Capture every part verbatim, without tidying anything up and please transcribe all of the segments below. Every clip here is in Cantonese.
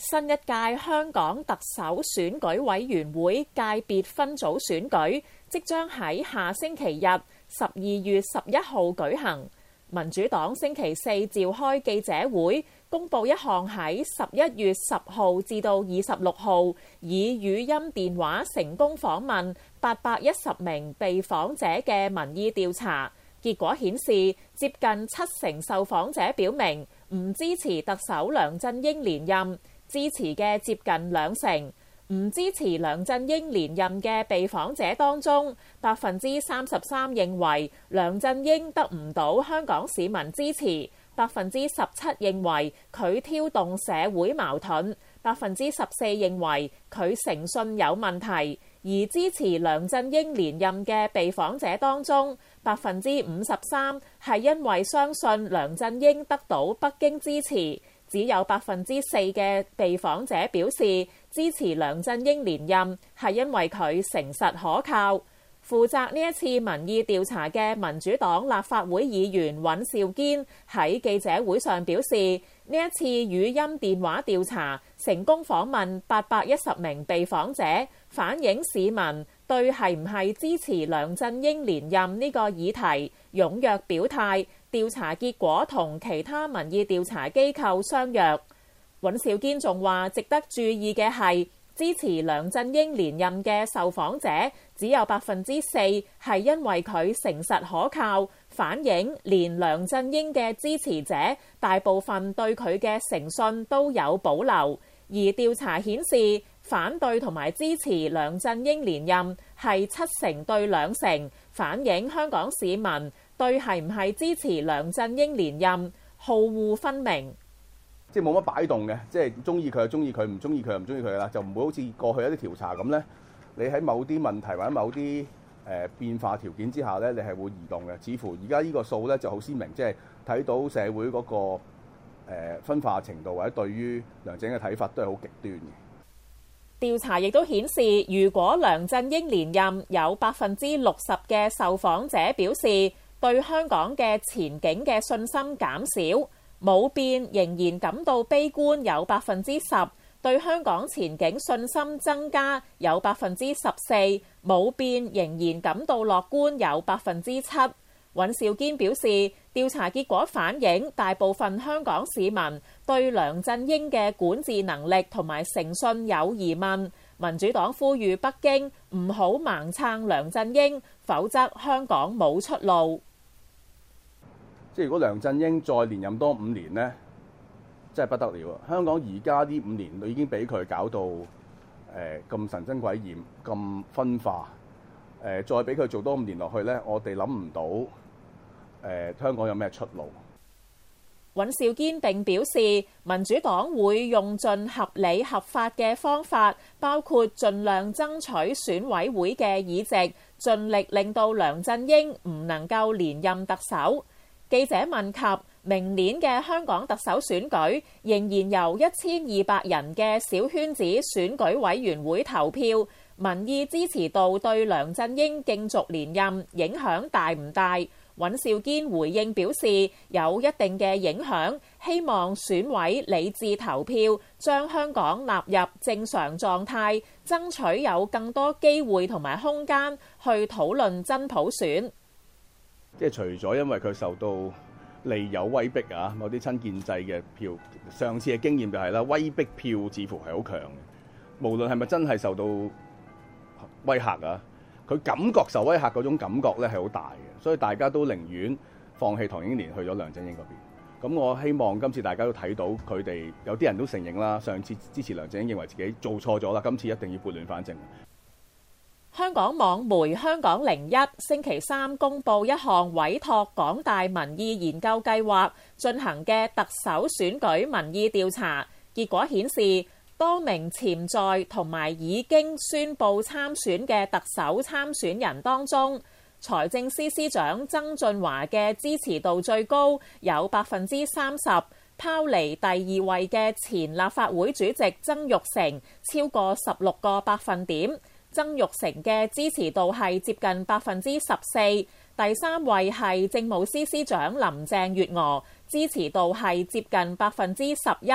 新一屆香港特首選舉委員會界別分組選舉即將喺下星期日十二月十一號舉行。民主黨星期四召開記者會，公佈一項喺十一月十號至到二十六號以語音電話成功訪問八百一十名被訪者嘅民意調查。結果顯示，接近七成受訪者表明唔支持特首梁振英連任，支持嘅接近兩成。唔支持梁振英連任嘅被訪者當中，百分之三十三認為梁振英得唔到香港市民支持，百分之十七認為佢挑動社會矛盾，百分之十四認為佢誠信有問題。而支持梁振英連任嘅被訪者當中，百分之五十三係因為相信梁振英得到北京支持，只有百分之四嘅被訪者表示支持梁振英連任係因為佢誠實可靠。負責呢一次民意調查嘅民主黨立法會議員尹兆堅喺記者會上表示，呢一次語音電話調查成功訪問八百一十名被訪者，反映市民對係唔係支持梁振英連任呢個議題踴躍表態。調查結果同其他民意調查機構相若。尹兆堅仲話，值得注意嘅係，支持梁振英連任嘅受訪者只有百分之四係因為佢誠實可靠，反映連梁振英嘅支持者大部分對佢嘅誠信都有保留。而調查顯示，反對同埋支持梁振英連任係七成對兩成，反映香港市民對係唔係支持梁振英連任好惡分明。 即係冇乜擺動嘅，即係中意佢就中意佢，唔中意佢就唔中意佢啦，就唔會好似過去一啲調查咁咧。你喺某啲問題或者某啲誒變化條件之下咧，你係會移動嘅。似乎而家呢個數咧就好鮮明，即係睇到社會嗰個誒分化程度或者對於梁振英嘅睇法都係好極端嘅。 調查亦都顯示，如果梁振英連任，有百分之六十嘅受訪者表示對香港嘅前景嘅信心減少。冇變仍然感到悲觀有百分之十，對香港前景信心增加有百分之十四，冇變仍然感到樂觀有百分之七。尹兆堅表示，調查結果反映大部分香港市民對梁振英嘅管治能力同埋誠信有疑問。民主黨呼籲北京唔好盲撐梁振英，否則香港冇出路。 即係如果梁振英再連任多五年呢，真係不得了啊！香港而家呢五年都已經俾佢搞到誒咁神憎鬼厭、咁分化，誒、呃、再俾佢做多五年落去呢，我哋諗唔到誒、呃、香港有咩出路。 尹兆堅並表示，民主黨會用盡合理合法嘅方法，包括盡量爭取選委會嘅議席，盡力令到梁振英唔能夠連任特首。記者問及明年嘅香港特首選舉仍然由一千二百人嘅小圈子選舉委員會投票，民意支持度對梁振英競逐連任影響大唔大？尹兆堅回應表示，有一定嘅影響，希望選委理智投票，將香港納入正常狀態，爭取有更多機會同埋空間去討論真普選。 即係除咗因為佢受到利誘威逼啊，某啲親建制嘅票，上次嘅經驗就係啦，威逼票似乎係好強嘅。無論係咪真係受到威嚇啊，佢感覺受威嚇嗰種感覺咧係好大嘅，所以大家都寧願放棄唐英年去咗梁振英嗰邊。咁我希望今次大家都睇到佢哋有啲人都承認啦，上次支持梁振英認為自己做錯咗啦，今次一定要撥亂反正。 香港網媒香港零一星期三公佈一項委託港大民意研究計劃進行嘅特首選舉民意調查，結果顯示多名潛在同埋已經宣佈參選嘅特首參選人當中，財政司司長曾俊華嘅支持度最高，有百分之三十，拋離第二位嘅前立法會主席曾鈺成超過十六個百分點。曾鈺成嘅支持度係接近百分之十四，第三位係政務司司長林鄭月娥，支持度係接近百分之十一，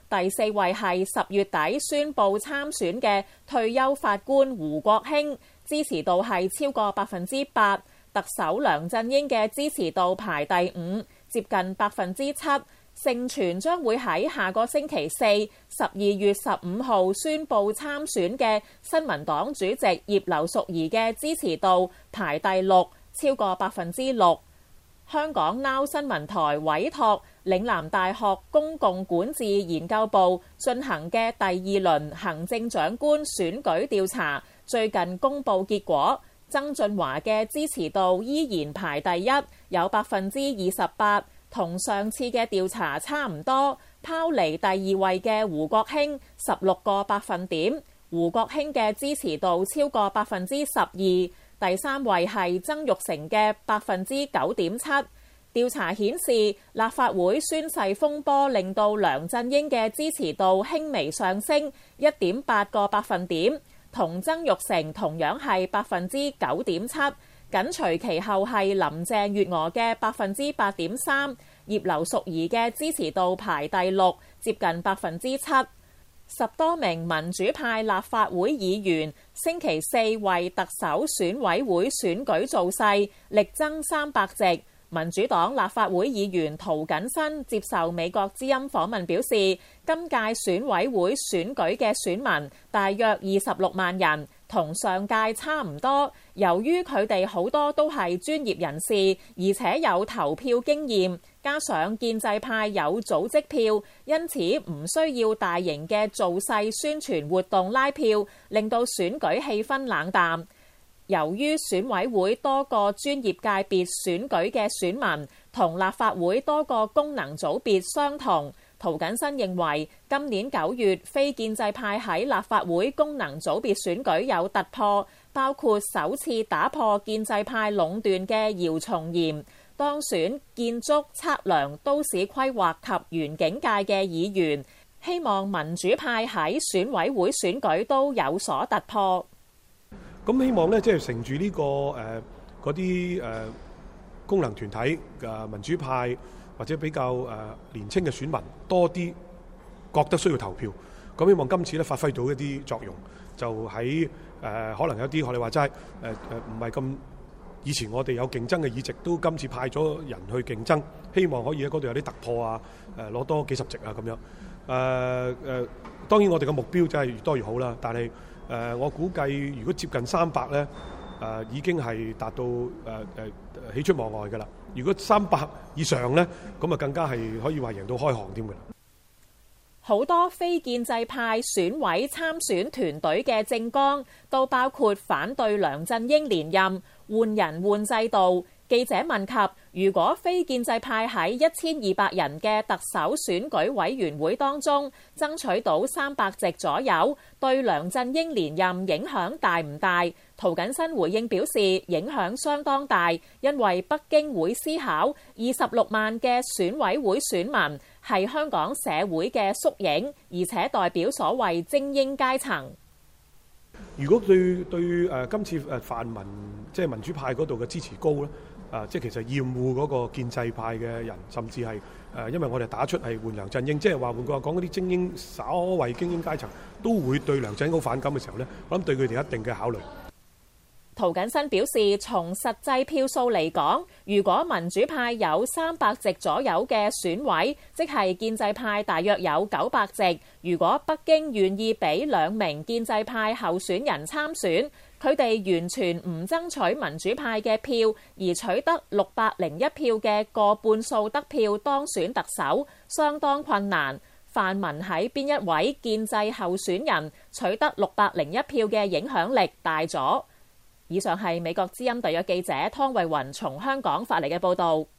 第四位係十月底宣布參選嘅退休法官胡國興，支持度係超過百分之八。特首梁振英嘅支持度排第五，接近百分之七。盛傳將會喺下個星期四，十二月十五號宣布參選嘅新民黨主席葉劉淑儀嘅支持度排第六，超過百分之六。香港 Now 新聞台委託嶺南大學公共管治研究部進行嘅第二輪行政長官選舉調查，最近公布結果，曾俊華嘅支持度依然排第一，有百分之二十八，同上次嘅調查差唔多。拋離第二位嘅胡國興十六個百分點，胡國興嘅支持度超過百分之十二。第三位係曾鈺成嘅百分之九點七。調查顯示，立法會宣誓風波令到梁振英嘅支持度輕微上升一點八個百分點，同曾鈺成同樣係百分之九點七。緊隨其後係林鄭月娥嘅百分之八點三，葉劉淑儀嘅支持度排第六，接近百分之七。十多名民主派立法會議員星期四為特首選委會選舉造勢，力爭三百席。民主黨立法會議員涂謹申接受美國之音訪問表示，今屆選委會選舉嘅選民大約二十六萬人，同上屆差唔多。由於佢哋好多都係專業人士，而且有投票經驗，加上建制派有組織票，因此唔需要大型嘅造勢宣傳活動拉票，令到選舉氣氛冷淡。由於選委會多個專業界別選舉嘅選民同立法會多個功能組別相同，涂謹申認為今年九月非建制派喺立法會功能組別選舉有突破，包括首次打破建制派壟斷嘅姚松炎當選建築、測量、都市規劃及園境界嘅議員，希望民主派喺選委會選舉都有所突破。 咁希望咧，即係乘住呢個誒嗰啲誒功能團體嘅民主派或者比較誒、呃、年輕嘅選民多啲覺得需要投票，咁希望今次咧發揮到一啲作用，就喺誒、呃、可能有啲學你話齋誒誒唔係咁以前我哋有競爭嘅議席，都今次派咗人去競爭，希望可以喺嗰度有啲突破啊，誒、呃、攞多幾十席啊咁樣。誒、呃、誒、呃，當然我哋嘅目標就係越多越好啦，但係。誒、呃，我估計如果接近三百咧，誒、呃、已經係達到誒誒、呃、喜出望外㗎啦。如果三百以上咧，咁啊更加係可以話贏到開行添㗎啦。 好多非建制派選委參選團隊嘅政綱都包括反對梁振英連任、換人換制度。記者問及，如果非建制派喺一千二百人嘅特首選舉委員會當中爭取到三百席左右，對梁振英連任影響大唔大？涂謹申回應表示，影響相當大，因為北京會思考二十六萬嘅選委會選民係香港社會嘅縮影，而且代表所謂精英階層。 如果對對誒、呃、今次誒泛民即係民主派嗰度嘅支持高咧？啊！即係其實厭惡嗰個建制派嘅人，甚至係誒、呃，因為我哋打出係換梁振英，即係話換句話講，嗰啲精英稍為精英階層都會對梁振英好反感嘅時候呢，我諗對佢哋一定嘅考慮。 涂謹申表示，從實際票數嚟講，如果民主派有三百席左右嘅選委，即係建制派大約有九百席。如果北京願意俾兩名建制派候選人參選，佢哋完全唔爭取民主派嘅票，而取得六百零一票嘅過半數得票當選特首，相當困難。泛民喺邊一位建制候選人取得六百零一票嘅影響力大咗。以上係美國之音特約記者湯慧雲從香港發嚟嘅報導。